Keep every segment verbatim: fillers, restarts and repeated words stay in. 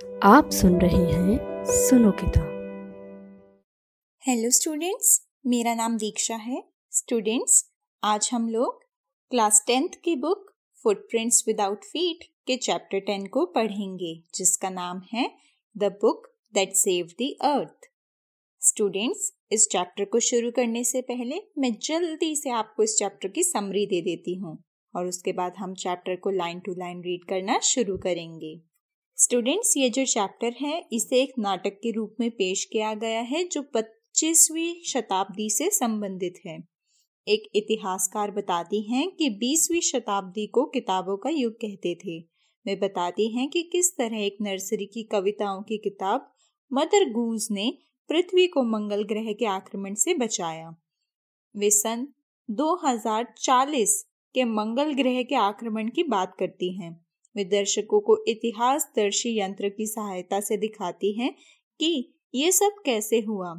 आप सुन रहे हैं सुनो किताब। हेलो स्टूडेंट्स, मेरा नाम दीक्षा है। स्टूडेंट्स, आज हम लोग क्लास टेंथ की बुक फुटप्रिंट्स विदाउट फीट के चैप्टर टेन को पढ़ेंगे, जिसका नाम है the book that saved the earth. Students, इस चैप्टर को शुरू करने से पहले मैं जल्दी से आपको इस चैप्टर की समरी दे देती हूँ और उसके बाद हम चैप्टर को लाइन टू लाइन रीड करना शुरू करेंगे। स्टूडेंट्स, ये जो चैप्टर है इसे एक नाटक के रूप में पेश किया गया है जो पच्चीसवीं शताब्दी से संबंधित है। एक इतिहासकार बताती हैं कि बीसवीं शताब्दी को किताबों का युग कहते थे। वे बताती हैं कि किस तरह एक नर्सरी की कविताओं की किताब मदर गूज ने पृथ्वी को मंगल ग्रह के आक्रमण से बचाया। वे सन दो हज़ार चालीस के मंगल ग्रह के आक्रमण की बात करती हैं। वे दर्शकों को इतिहासदर्शी यंत्र की सहायता से दिखाती हैं कि ये सब कैसे हुआ।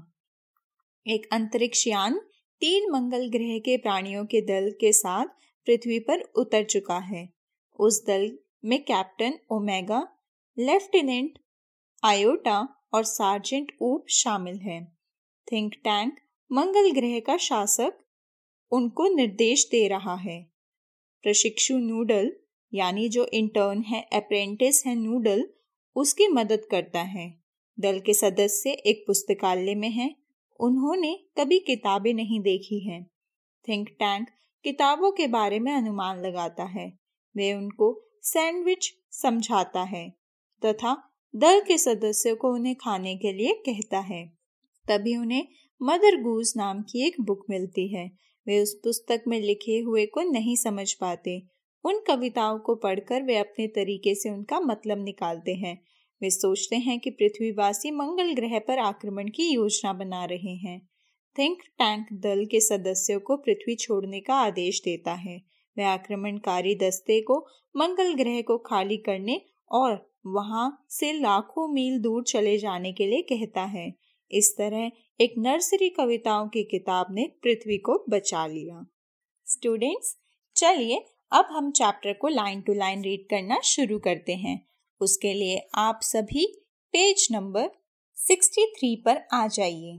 एक अंतरिक्ष यान तीन मंगल ग्रह के प्राणियों के दल के साथ पृथ्वी पर उतर चुका है। उस दल में कैप्टन ओमेगा, लेफ्टिनेंट आयोटा और सार्जेंट ऊप शामिल है। थिंक टैंक मंगल ग्रह का शासक उनको निर्देश दे रहा है। प्रशिक्षु नूडल यानी जो इंटर्न है, अप्रेंटिस है नूडल, उसकी मदद करता है। दल के सदस्य एक पुस्तकालय में हैं। उन्होंने कभी किताबें नहीं देखी हैं। थिंक टैंक किताबों के बारे में अनुमान लगाता है। वे उनको सैंडविच समझाता है तथा दल के सदस्यों को उन्हें खाने के लिए कहता है। तभी उन्हें मदर गूज नाम की एक बुक मिलती है। वे उस पुस्तक में लिखे हुए को नहीं समझ पाते। उन कविताओं को पढ़कर वे अपने तरीके से उनका मतलब निकालते हैं। वे सोचते हैं कि पृथ्वीवासी मंगल ग्रह पर आक्रमण की योजना बना रहे हैं। थिंक टैंक दल के सदस्यों को पृथ्वी छोड़ने का आदेश देता है। वह आक्रमणकारी दस्ते को मंगल ग्रह को खाली करने और वहां से लाखों मील दूर चले जाने के लिए कहता है। इस तरह एक नर्सरी कविताओं की किताब ने पृथ्वी को बचा लिया। स्टूडेंट्स, चलिए अब हम चैप्टर को लाइन टू लाइन रीड करना शुरू करते हैं। उसके लिए आप सभी पेज नंबर तिरसठ पर आ जाइए।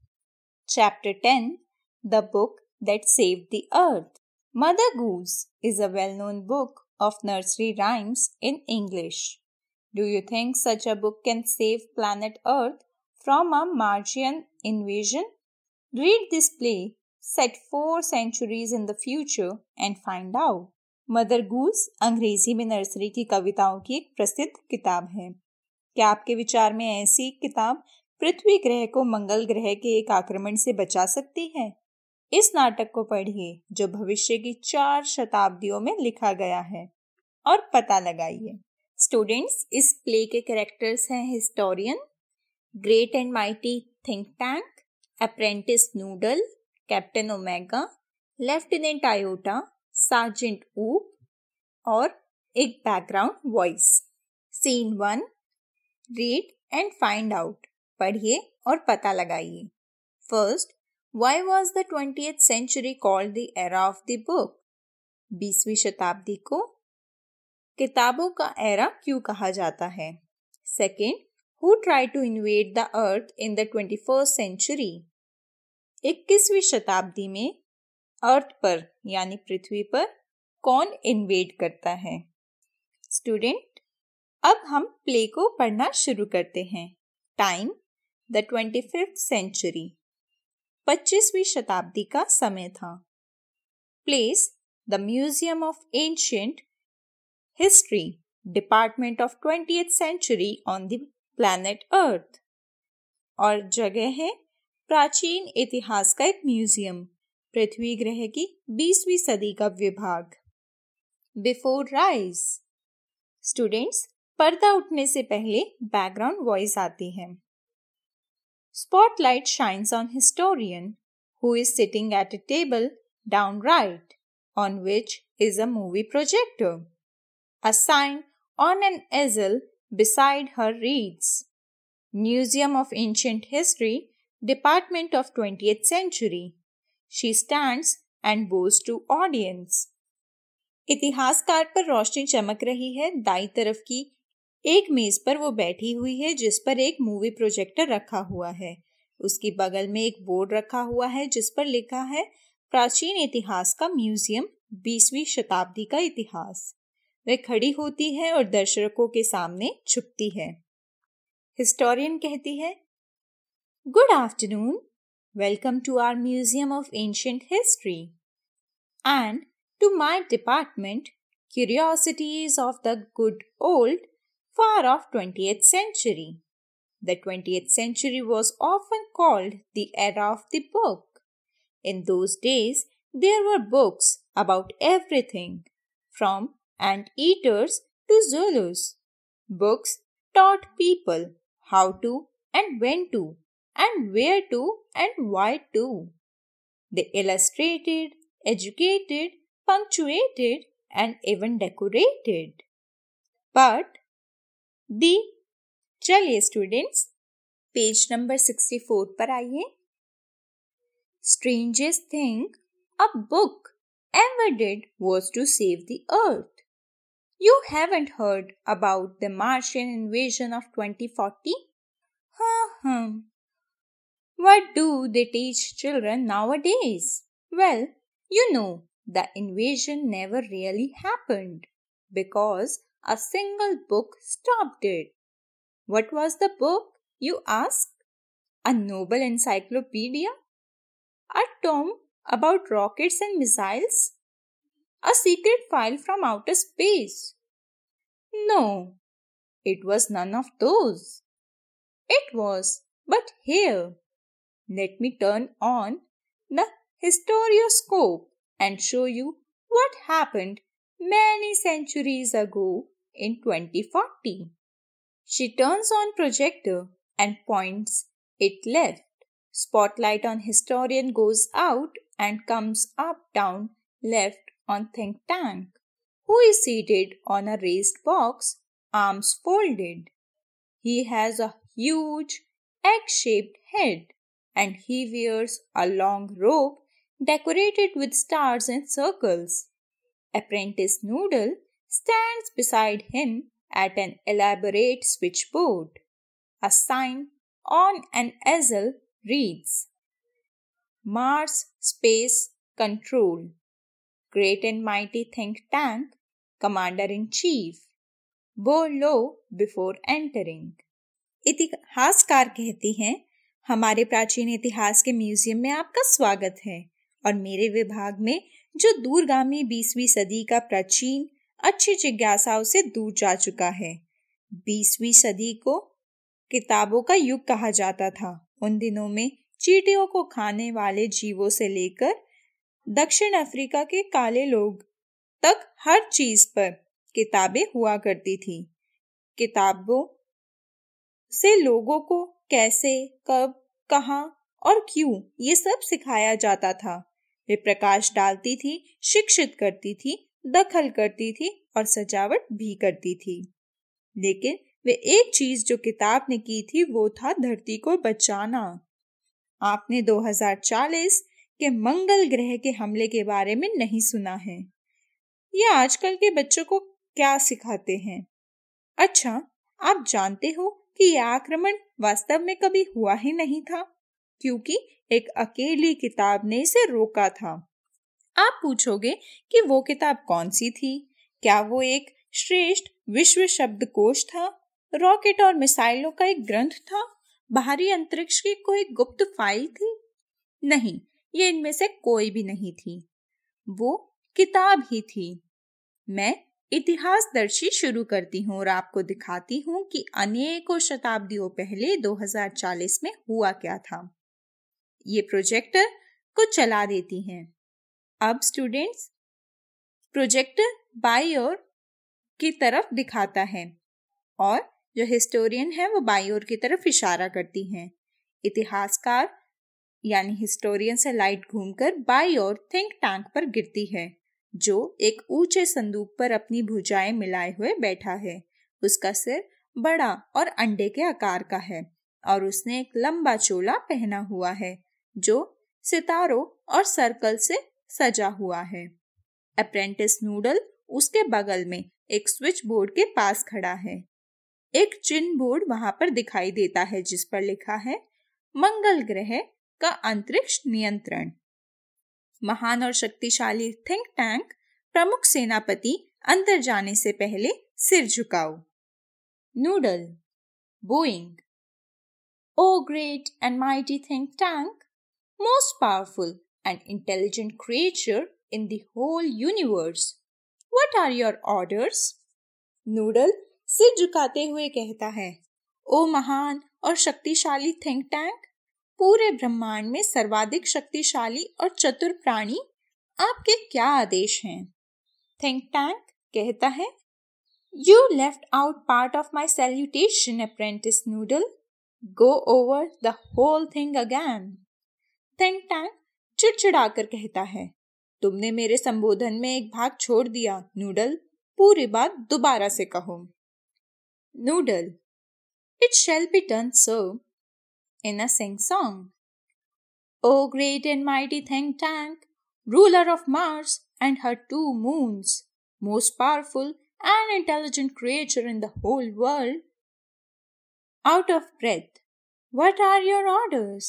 Chapter ten, the book that saved the earth. Mother Goose is a well known book of nursery rhymes in English. Do you think such a book can save planet Earth from a Martian invasion? Read this play set four centuries in the future and find out. Mother Goose अंग्रेजी में nursery की कविताओं की एक प्रसिद्ध किताब है। क्या आपके विचार में ऐसी किताब पृथ्वी ग्रह को मंगल ग्रह के एक आक्रमण से बचा सकती है? इस नाटक को पढ़िए जो भविष्य की चार शताब्दियों में लिखा गया है और पता लगाइए। स्टूडेंट्स, इस प्ले के कैरेक्टर्स हैं historian, great and mighty think tank, apprentice Noodle, captain Omega, lieutenant Iota, sergeant Oop और एक background voice. Scene one, read and find out. पढ़िए और पता लगाइए। First, why was the twentieth century called the era of the book? बीसवीं शताब्दी को किताबों का एरा क्यों कहा जाता है? Second, Who tried to invade the earth in the twenty-first century? इक्कीसवीं शताब्दी में अर्थ पर यानी पृथ्वी पर कौन इन्वेड करता है? स्टूडेंट, अब हम प्ले को पढ़ना शुरू करते हैं। Time, the twenty fifth century, पच्चीसवीं शताब्दी का समय था। Place, the museum of ancient history, department of twentieth century on the planet Earth. और जगह है प्राचीन इतिहास का एक म्यूजियम, पृथ्वी ग्रह की बीसवीं सदी का विभाग। Before rise. स्टूडेंट्स, पर्दा उठने से पहले बैकग्राउंड वॉइस आती है। Spotlight shines on historian who is sitting at a table down right on which is a movie projector. A sign on an easel beside her reads, Museum of Ancient History, Department of twentieth Century. She stands and bows to audience. इतिहासकार पर रोशनी चमक रही है दाई तरफ की एक मेज पर वो बैठी हुई है जिस पर एक मूवी प्रोजेक्टर रखा हुआ है। उसके बगल में एक बोर्ड रखा हुआ है जिस पर लिखा है प्राचीन इतिहास का म्यूजियम, बीसवीं शताब्दी का इतिहास। वह खड़ी होती है और दर्शकों के सामने झुकती है। हिस्टोरियन कहती है, good afternoon, welcome to our museum of ancient history and to my department curiosities of the good old far off twentieth century. The twentieth century was often called the era of the book. In those days, there were books about everything, from ant-eaters to Zulus. Books taught people how to and when to and where to and why to. They illustrated, educated, punctuated, and even decorated. But the चलिए students page number sixty four पर आइए। Strangest thing a book ever did was to save the earth. You haven't heard about the Martian invasion of twenty forty? हाँ हाँ। What do they teach children nowadays? Well, you know the invasion never really happened because a single book stopped it. What was the book, you ask? A noble encyclopedia? A tome about rockets and missiles? A secret file from outer space? No, it was none of those. It was, but here. Let me turn on the historioscope and show you what happened many centuries ago in twenty forty. She turns on projector and points it left. Spotlight on historian goes out and comes up, down, left on think tank, who is seated on a raised box, arms folded. He has a huge egg-shaped head and he wears a long robe decorated with stars and circles. Apprentice Noodle stands beside him at an elaborate switchboard. A sign on an easel reads, Mars Space Control, Great and Mighty Think Tank, Commander-in-Chief. Bow low before entering. इतिहासकार कहती हैं, हमारे प्राचीन इतिहास के museum में आपका स्वागत है और मेरे विभाग में जो दूरगामी बीसवीं सदी का प्राचीन अच्छी जिज्ञासाओं से दूर जा चुका है। बीसवीं सदी को किताबों का युग कहा जाता था। उन दिनों में चींटियों को खाने वाले जीवों से लेकर दक्षिण अफ्रीका के काले लोग तक हर चीज पर किताबें हुआ करती थी। किताबों से लोगों को कैसे, कब, कहाँ और क्यों ये सब सिखाया जाता था। वे प्रकाश डालती थी, शिक्षित करती थी, दखल करती थी और सजावट भी करती थी। लेकिन वे एक चीज जो किताब ने की थी वो था धरती को बचाना। आपने दो हज़ार चालीस के मंगल ग्रह के हमले के बारे में नहीं सुना है। ये आजकल के बच्चों को क्या सिखाते हैं? अच्छा, आप जानते हो कि यह आक्रमण वास्तव में कभी हुआ ही नहीं था, क्योंकि एक अकेली किताब ने इसे रोका था। आप पूछोगे कि वो किताब कौन सी थी? क्या वो एक श्रेष्ठ विश्व शब्दकोश था? रॉकेट और मिसाइलों का एक ग्रंथ था? बाहरी अंतरिक्ष की कोई गुप्त फाइल थी? नहीं, ये इनमें से कोई भी नहीं थी। वो किताब ही थी। मैं इतिहासदर्शी शुरू करती हूँ और आपको दिखाती हूँ कि अनेकों शताब्दियों पहले दो हज़ार चालीस में हुआ क्या था। ये प्रोजेक्टर को चला देती हैं। अब स्टूडेंट्स, प्रोजेक्टर बाई ओर की तरफ दिखाता है और जो हिस्टोरियन है वो बाई ओर की तरफ इशारा करती हैं। इतिहासकार यानी हिस्टोरियन से लाइट घूमकर बाई ओर थिंक टैंक पर गिरती है, जो एक ऊंचे संदूक पर अपनी भुजाएं मिलाए हुए बैठा है। उसका सिर बड़ा और अंडे के आकार का है और उसने एक लंबा चोला पहना हुआ है जो सितारों और सर्कल से सजा हुआ है। अप्रेंटिस नूडल उसके बगल में एक स्विच बोर्ड के पास खड़ा है। एक चिन्ह बोर्ड वहां पर दिखाई देता है जिस पर लिखा है मंगल ग्रह का अंतरिक्ष नियंत्रण। महान और शक्तिशाली थिंक टैंक प्रमुख सेनापति अंदर जाने से पहले सिर झुकाओ। Noodle, bowing. O great and mighty think tank, most powerful and intelligent creature in the whole universe, what are your orders? Noodle सिर झुकाते हुए कहता है, ओ महान और शक्तिशाली थिंक टैंक, पूरे ब्रह्मांड में सर्वाधिक शक्तिशाली और चतुर प्राणी, आपके क्या आदेश हैं? थिंक टैंक कहता है, You left out part of my salutation, apprentice Noodle. Go over the whole thing again. Think Tank चिड़चिड़ाकर कहता है, तुमने मेरे संबोधन में एक भाग छोड़ दिया नूडल, पूरी बात दोबारा से कहो। Noodle, it shall be done so, in a sing song. O great and mighty Think Tank, ruler of Mars and her two moons, most powerful and intelligent creature in the whole world. Out of breath, what are your orders?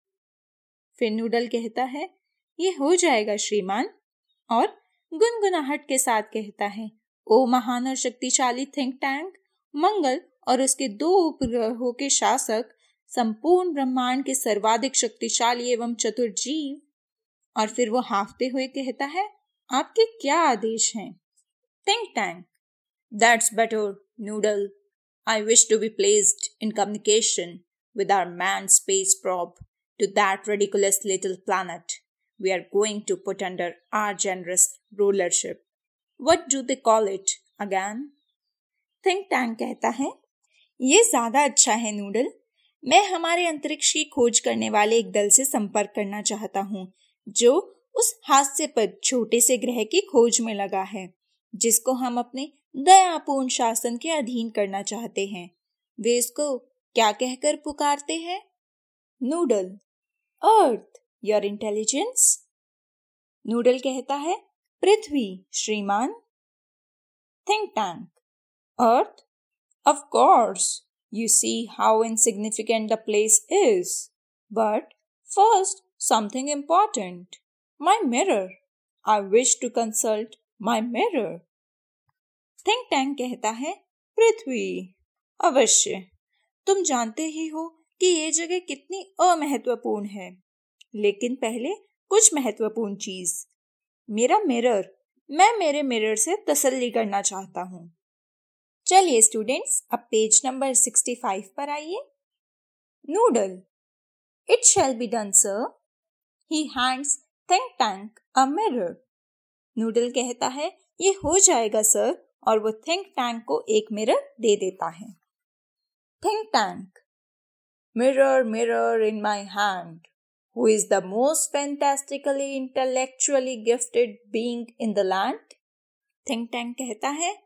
फिर Noodle कहता है, ये हो जाएगा श्रीमान, और गुनगुनाहट के साथ कहता है, ओ महान और शक्तिशाली थिंक टैंक, मंगल और उसके दो उपग्रहों के शासक, संपूर्ण ब्रह्मांड के सर्वाधिक शक्तिशाली एवं चतुर जीव। और फिर वो हाफते हुए कहता है, आपके क्या आदेश हैं? Think tank, That's better, Noodle. I wish to be placed in communication with our manned space probe to that ridiculous little planet we are going to put under our generous rulership. What do they call it again? Think Tank कहता है, ये ज्यादा अच्छा है noodle. मैं हमारे अंतरिक्ष की खोज करने वाले एक दल से संपर्क करना चाहता हूँ जो उस हास्यपद छोटे से ग्रह की खोज में लगा है जिसको हम अपने दयापूर्ण शासन के अधीन करना चाहते हैं। वे इसको क्या कहकर पुकारते हैं? Noodle, Earth, your intelligence. Noodle कहता है, पृथ्वी श्रीमान। Think tank, Earth, of course, you see how insignificant the place is, but first something important, my mirror, I wish to consult my mirror. Think tank कहता है, पृथ्वी, अवश्य, तुम जानते ही हो कि ये जगह कितनी अमहत्वपूर्ण है, लेकिन पहले कुछ महत्वपूर्ण चीज, मेरा मिरर, मैं मेरे मिरर से तसल्ली करना चाहता हूँ। चलिए स्टूडेंट्स, अब पेज नंबर सिक्सटी फाइव पर आइए। Noodle, it shall be done sir. He hands think tank a mirror. Noodle कहता है, ये हो जाएगा सर, और वो थिंक टैंक को एक मिरर दे देता है। Think tank, mirror mirror in my hand, who is the most fantastically intellectually gifted being in the land? Think tank कहता है,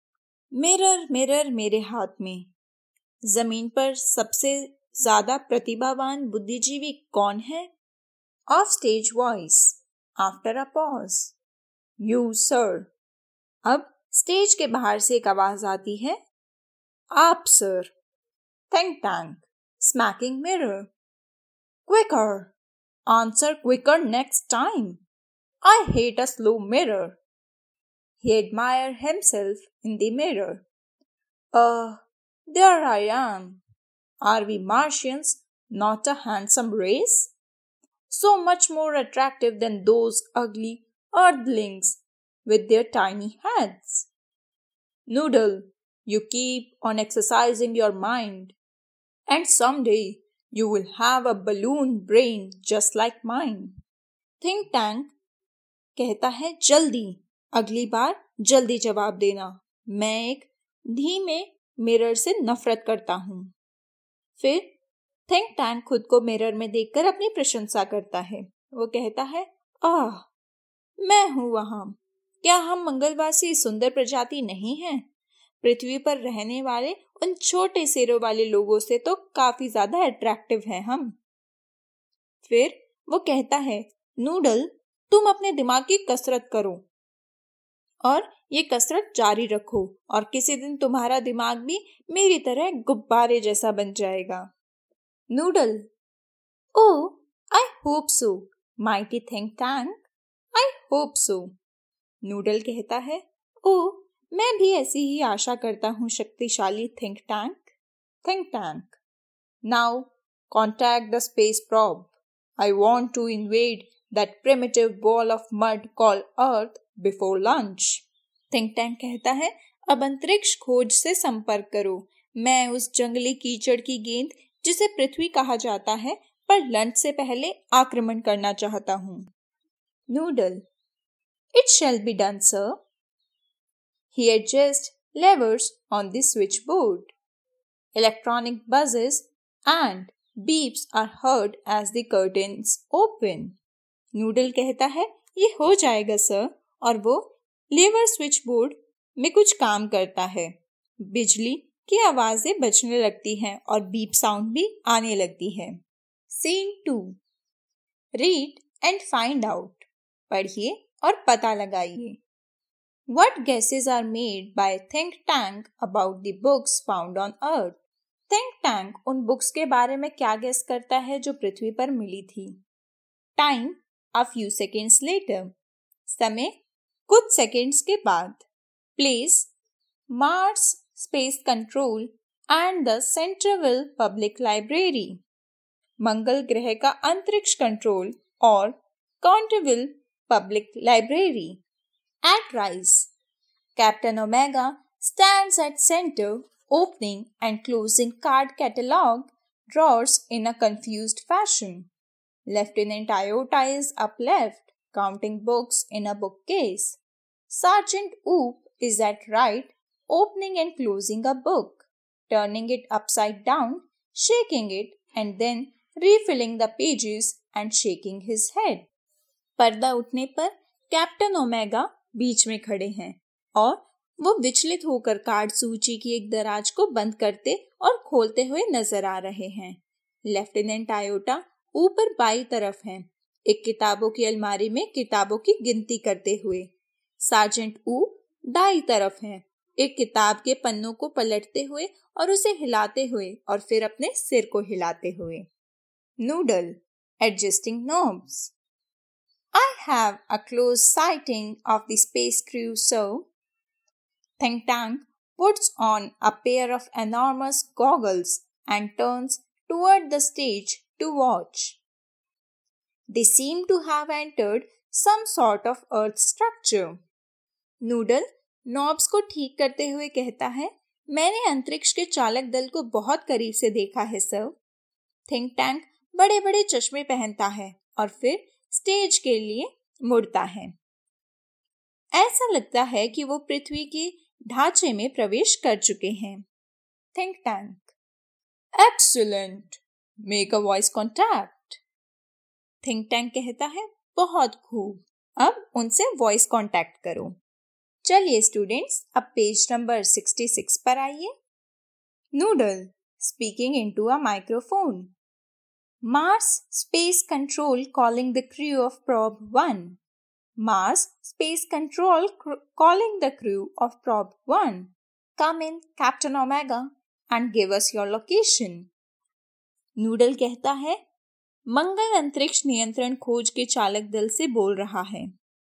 मिरर मिरर मेरे हाथ में, जमीन पर सबसे ज्यादा प्रतिभावान बुद्धिजीवी कौन है? Off stage voice after a pause, you sir. अब स्टेज के बाहर से एक आवाज आती है, आप सर। Think tank, smacking mirror, quicker, answer quicker next time, I hate a slow mirror. He admired himself in the mirror. Uh, there I am. Are we Martians not a handsome race? So much more attractive than those ugly earthlings with their tiny heads. Noodle, you keep on exercising your mind, and someday you will have a balloon brain just like mine. Think Tank कहता है, जल्दी, अगली बार जल्दी जवाब देना, मैं एक धीमे मिरर से नफरत करता हूँ। फिर थिंक टैंक खुद को मिरर में देखकर अपनी प्रशंसा करता है। वो कहता है, आह, मैं हूँ वहां। क्या हम मंगलवासी सुंदर प्रजाति नहीं हैं? पृथ्वी पर रहने वाले उन छोटे सिरों वाले लोगों से तो काफी ज्यादा अट्रैक्टिव हैं हम। फिर वो कहता है, नूडल, तुम अपने दिमाग की कसरत करो और ये कसरत जारी रखो और किसी दिन तुम्हारा दिमाग भी मेरी तरह गुब्बारे जैसा बन जाएगा। Noodle, oh, I hope so, mighty think tank, I hope so. Noodle कहता है, ओह, मैं भी ऐसी ही आशा करता हूँ शक्तिशाली think tank. Think tank, now contact the space probe. I want to invade that primitive ball of mud called Earth before lunch. Think tank कहता है, अब अंतरिक्ष खोज से संपर्क करो। मैं उस जंगली कीचड़ की गेंद जिसे पृथ्वी कहा जाता है पर लंच से पहले आक्रमण करना चाहता हूँ। Noodle, It shall be done, sir. He adjusts levers on the switchboard. Electronic buzzes and beeps are heard as the curtains open. Noodle कहता है, ये हो जाएगा सर, और वो लेवर स्विच बोर्ड में कुछ काम करता है। बिजली की आवाजें बजने लगती हैं और बीप साउंड भी आने लगती है। Scene two, read and find out. पढ़िए और पता लगाइए। What guesses are made by think tank about the books found on earth? Think tank उन बुक्स के बारे में क्या गेस करता है जो पृथ्वी पर मिली थी। Time, a few seconds later, समय कुछ सेकेंड्स के बाद। Place, Mars space control and the central public library, मंगल ग्रह का अंतरिक्ष कंट्रोल और Centerville public library. At rise, captain Omega stands at centre, opening and closing card catalog drawers in a confused fashion. Lieutenant Iota is up left, counting books in a bookcase. Sergeant Oop is at right, opening and closing a book, turning it upside down, shaking it, and then refilling the pages and shaking his head. पर्दा उठने पर captain omega बीच में खड़े हैं और वो विचलित होकर कार्ड सूची की एक दराज को बंद करते और खोलते हुए नजर आ रहे हैं। लेफ्टिनेंट आयोटा ऊपर बाई तरफ हैं, एक किताबों की अलमारी में किताबों की गिनती करते हुए। सार्जेंट ऊ दाई तरफ हैं, एक किताब के पन्नों को पलटते हुए और उसे हिलाते हुए और फिर अपने सिर को हिलाते हुए। Noodle, adjusting knobs. I have a close sighting of the space crew, sir. Think Tank puts on a pair of enormous goggles and turns toward the stage to watch. They seem to have entered some sort of earth structure. Noodle knobs को ठीक करते हुए कहता है, मैंने अंतरिक्ष के चालक दल को बहुत करीब से देखा है सर। थिंक टैंक बड़े बड़े चश्मे पहनता है और फिर स्टेज के लिए मुड़ता है। ऐसा लगता है कि वो पृथ्वी के ढांचे में प्रवेश कर चुके हैं। Think tank, excellent, make a voice contact. Think tank कहता है, बहुत खूब, अब उनसे वॉइस कॉन्टैक्ट करो। चलिए स्टूडेंट्स, अब पेज नंबर सिक्सटी सिक्स पर आइए। Noodle speaking into a microphone. Mars Space Control calling the crew of Probe one. Mars Space Control cr- calling the crew of Probe one. Come in, Captain Omega, and give us your location. Noodle कहता है, मंगल अंतरिक्ष नियंत्रण खोज के चालक दल से बोल रहा है।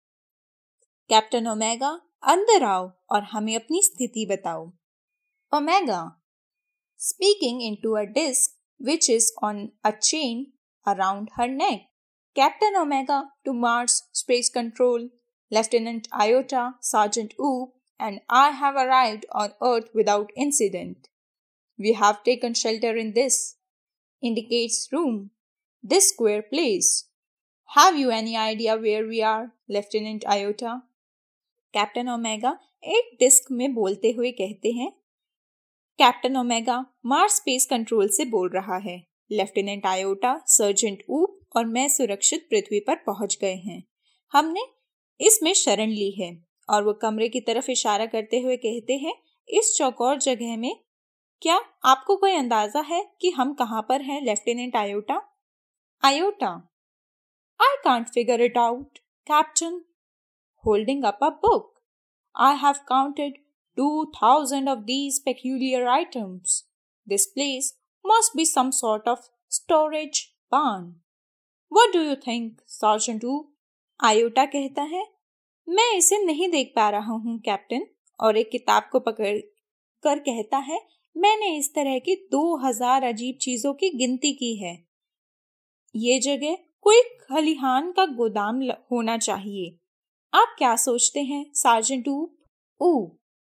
कैप्टन ओमेगा, अंदर आओ और हमें अपनी स्थिति बताओ। Omega speaking into a disc which is on a chain around her neck. Captain Omega to Mars Space Control, Lieutenant Iota, Sergeant Oop, and I have arrived on Earth without incident. We have taken shelter in this, indicates room, this square place. Have you any idea where we are, Lieutenant Iota? Captain Omega एक disc में बोलते हुए कहते हैं, captain Omega Mars space control से बोल रहा है। लेफ्टिनेंट आयोटा, सर्जेंट ऊप और मैं सुरक्षित पृथ्वी पर पहुंच गए हैं। हमने इसमें शरण ली है। और वो कमरे की तरफ इशारा करते हुए कहते हैं, इस चौकोर जगह में क्या आपको कोई अंदाजा है कि हम कहाँ पर हैं, lieutenant Iota? Iota, I can't figure it out, captain, holding up a book. I have counted two thousand of these peculiar items. This place must be some sort of storage barn. What do you think, Sergeant Wu? Iota कहता है, मैं इसे नहीं देख पा रहा हूँ captain, और एक किताब को पकड़ कर कहता है, मैंने इस तरह की दो हजार अजीब चीजों की गिनती की है. ये जगह कोई खलिहान का गोदाम होना चाहिए. आप क्या सोचते हैं, सार्जेंट ऊ? ऊ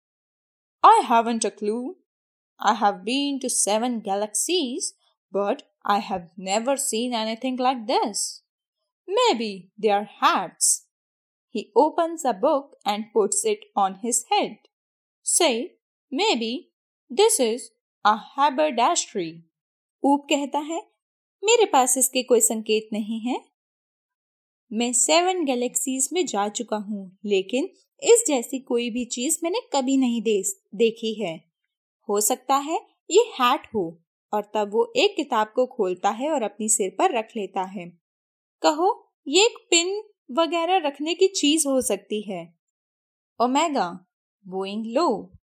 I haven't a clue. I have been to seven galaxies, but I have never seen anything like this. Maybe they are hats. He opens a book and puts it on his head. Say, maybe this is a haberdashery. ऊप कहता है, मेरे पास इसके कोई संकेत नहीं है. मैं सेवन गैलेक्सीज में जा चुका हूँ, लेकिन इस जैसी कोई भी चीज मैंने कभी नहीं दे, देखी है. हो सकता है ये हैट हो. और तब वो एक किताब को खोलता है और अपनी सिर पर रख लेता है. कहो, ये एक पिन वगैरह रखने की चीज हो सकती है. Omega, bowing low.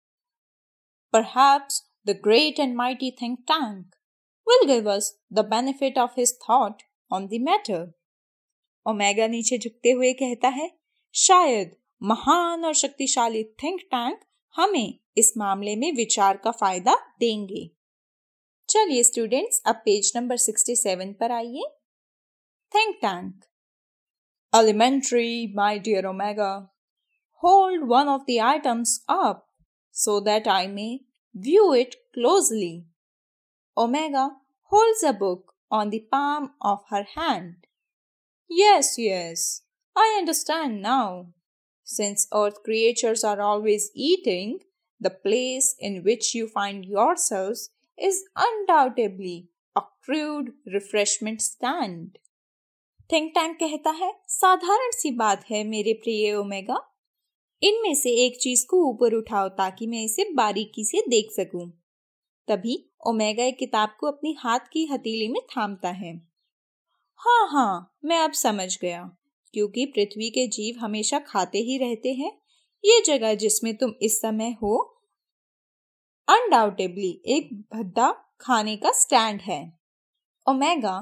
Perhaps the great and mighty think tank will give us the benefit of his thought on the matter. Omega नीचे झुकते हुए कहता है, शायद महान और शक्तिशाली थिंक टैंक हमें इस मामले में विचार का फायदा देंगे. चलिए स्टूडेंट्स, अब पेज नंबर सिक्सटी सेवन पर आइए. Think tank. Elementary, my dear Omega. Hold one of the items up so that I may view it closely. Omega holds a book on the palm of her hand. Yes, yes, I understand now. Since earth creatures are always eating, the place in which you find yourselves is undoubtedly a crude refreshment stand. Think tank कहता है, साधारण सी बात है मेरे प्रिय omega. इनमें से एक चीज को ऊपर उठाओ ताकि मैं इसे बारीकी से देख सकूं. तभी ओमेगा एक किताब को अपनी हाथ की हथेली में थामता है. हाँ हाँ, मैं अब समझ गया. क्योंकि पृथ्वी के जीव हमेशा खाते ही रहते हैं, ये जगह जिसमें तुम इस समय हो अनडाउटेबली एक भद्दा खाने का स्टैंड है. Omega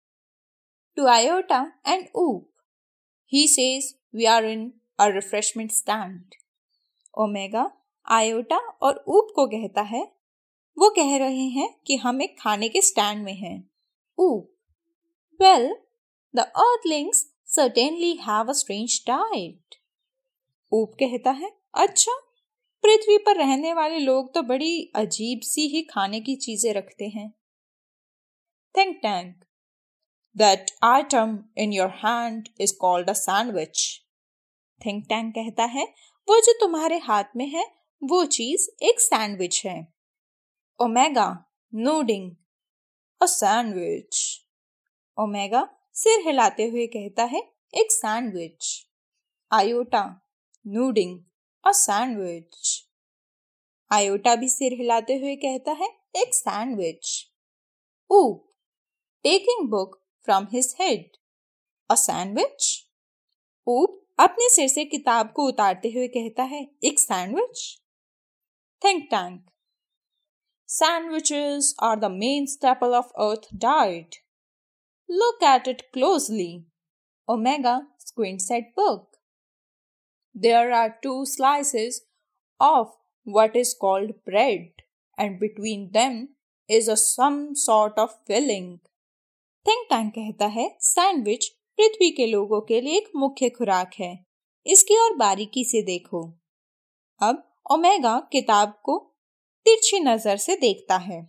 to Iota and Oop. He says we are in a refreshment stand. Omega Iota और ऊप को कहता है, वो कह रहे हैं कि हम एक खाने के स्टैंड में हैं. ऊप, well, the earthlings certainly have a strange diet. ऊप कहता है, अच्छा, पृथ्वी पर रहने वाले लोग तो बड़ी अजीब सी ही खाने की चीजें रखते हैं. Think tank. That item in your hand is called a sandwich. Think tank कहता है, वो जो तुम्हारे हाथ में है वो चीज एक सैंडविच है. Omega nodding. A sandwich. Omega सिर हिलाते हुए कहता है, एक sandwich. Iota nodding. A sandwich. Iota भी सिर हिलाते हुए कहता है, एक सैंडविच. ऊप taking book from his head. A sandwich? ऊप अपने सिर से किताब को उतारते हुए कहता है, एक sandwich. Think tank. Sandwiches are the main staple of Earth diet. Look at it closely. Omega squints at book. There are two slices of what is called bread, and between them is a some sort of filling. Think tank कहता है, sandwich पृथ्वी के लोगों के लिए एक मुख्य खुराक है. इसकी और बारीकी से देखो. अब ओमेगा किताब को तिरछी नजर से देखता है.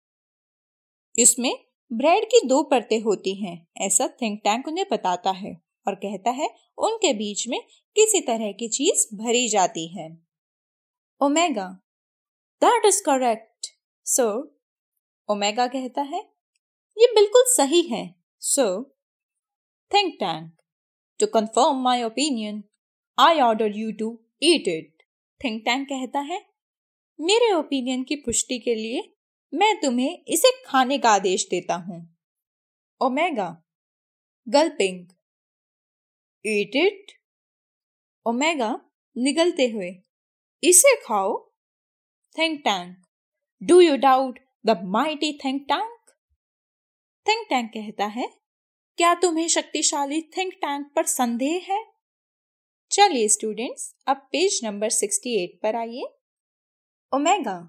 इसमें ब्रेड की दो परतें होती हैं, ऐसा थिंक टैंक उन्हें बताता है और कहता है, उनके बीच में किसी तरह की चीज भरी जाती है. Omega, that is correct sir. Omega कहता है, ये बिल्कुल सही है sir. Think tank. To confirm my opinion I order you to eat it. Think tank कहता है, मेरे ओपिनियन की पुष्टि के लिए मैं तुम्हें इसे खाने का आदेश देता हूं. Omega gulping. Eat it. Omega निगलते हुए, इसे खाओ। Think tank, do you doubt the mighty think tank? Think tank कहता है, क्या तुम्हें शक्तिशाली थिंक टैंक पर संदेह है? चलिए स्टूडेंट्स, अब पेज नंबर अड़सठ पर आइए। Omega,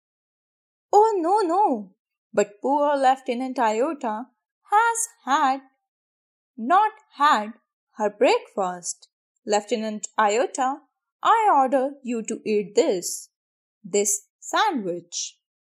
oh no no, but poor Lieutenant Iota has had not had her breakfast. Lieutenant Iota, I order you to eat this, this sandwich.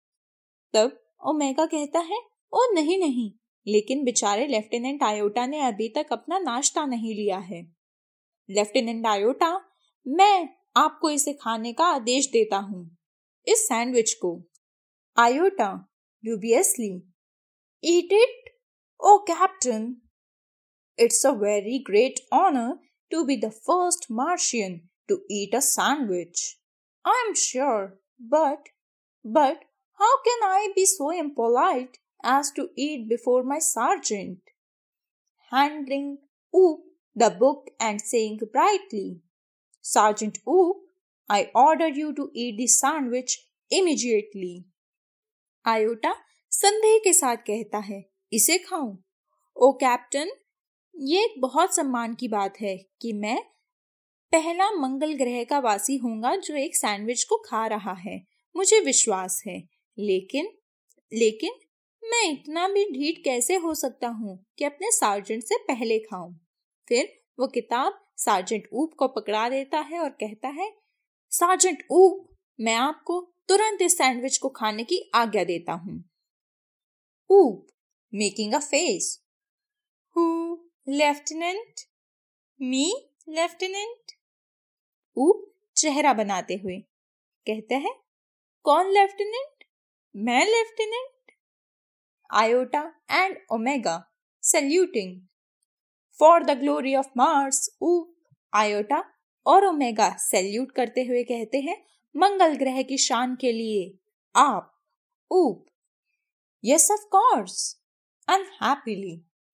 तब ओमेगा कहता है, ओ नहीं नहीं, लेकिन बेचारे लेफ्टिनेंट आयोटा ने अभी तक अपना नाश्ता नहीं लिया है। लेफ्टिनेंट आयोटा, मैं आपको इसे खाने का आदेश देता हूँ, इस सैंडविच को। Iota dubiously, eat it, oh Captain. It's a very great honor to be the first Martian to eat a sandwich. I'm sure, but, but how can I be so impolite as to eat before my sergeant? Handling Oop the book and saying brightly, Sergeant Oop, I order you to eat the sandwich immediately. Iota संदेह के साथ कहता है, इसे खाऊं? ओ captain, ये एक बहुत सम्मान की बात है कि मैं पहला मंगल ग्रह का वासी होऊंगा जो एक सैंडविच को खा रहा है। मुझे विश्वास है, लेकिन लेकिन मैं इतना भी ढीठ कैसे हो सकता हूँ कि अपने सार्जेंट से पहले खाऊं? फिर वो किताब सार्जेंट ऊप को पकड़ा देता है और कहता है, सार्जेंट ऊप, मैं आपको तुरंत इस सैंडविच को खाने की आज्ञा देता हूँ। Oop making a face, who lieutenant? Me lieutenant? Oop चेहरा बनाते हुए कहते हैं, कौन लेफ्टिनेंट? मैं lieutenant? Iota and Omega saluting, for the glory of Mars. Oop, Iota और ओमेगा सैल्यूट करते हुए कहते हैं, मंगल ग्रह की शान के लिए। आप, ऊप, yes of course, unhappily,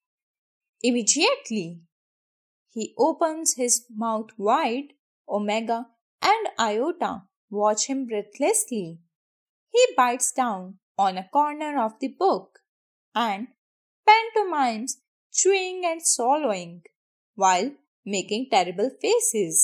immediately. He opens his mouth wide. Omega and Iota watch him breathlessly. He bites down on a corner of the book and pantomimes chewing and swallowing while making terrible faces.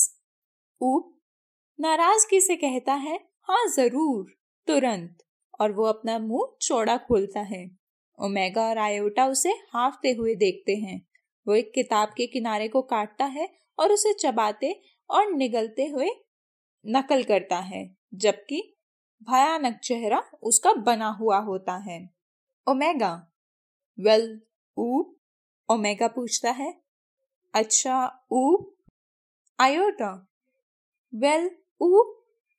ऊप नाराजगी से कहता है, हाँ जरूर, तुरंत, और वो अपना मुंह चौड़ा खोलता है। ओमेगा और आयोटा उसे हाफते हुए देखते हैं। वो एक किताब के किनारे को काटता है और उसे चबाते और निगलते हुए नकल करता है, जबकि भयानक चेहरा उसका बना हुआ होता है। ओमेगा, वेल ऊप? ओमेगा पूछता है। अच्छा ऊप? आयोटा, वेल ऊप?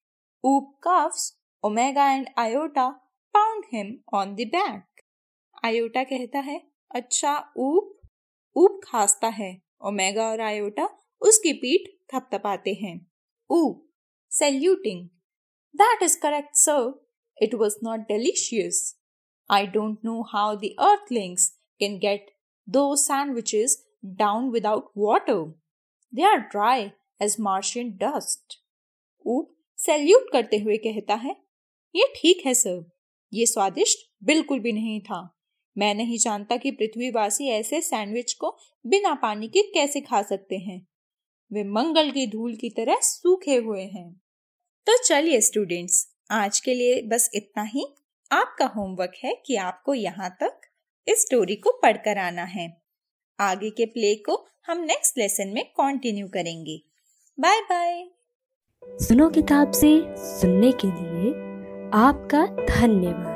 ऊप cuffs Omega and Iota pound him on the back. Iota कहता है, अच्छा ऊप? ऊप खांसता है। ओमेगा और आयोटा उसकी पीठ थपथपाते हैं। ऊप saluting, that is correct sir, it was not delicious. I don't know how the earthlings can get those sandwiches down without water. They are dry as Martian dust. Oop salute करते हुए कहता है, ये ठीक है सर, ये स्वादिष्ट बिल्कुल भी नहीं था। मैं नहीं जानता कि पृथ्वीवासी ऐसे सैंडविच को बिना पानी के कैसे खा सकते हैं। वे मंगल की धूल की तरह सूखे हुए हैं। तो चलिए स्टूडेंट्स, आज के लिए बस इतना ही। आपका होमवर्क है कि आपको यहाँ तक इस स्टोरी को पढ़कर आना है। आगे के प्ले को हम नेक्स्ट लेसन में कंटिन्यू करेंगे। Bye bye. सुनो किताब से सुनने के लिए आपका धन्यवाद।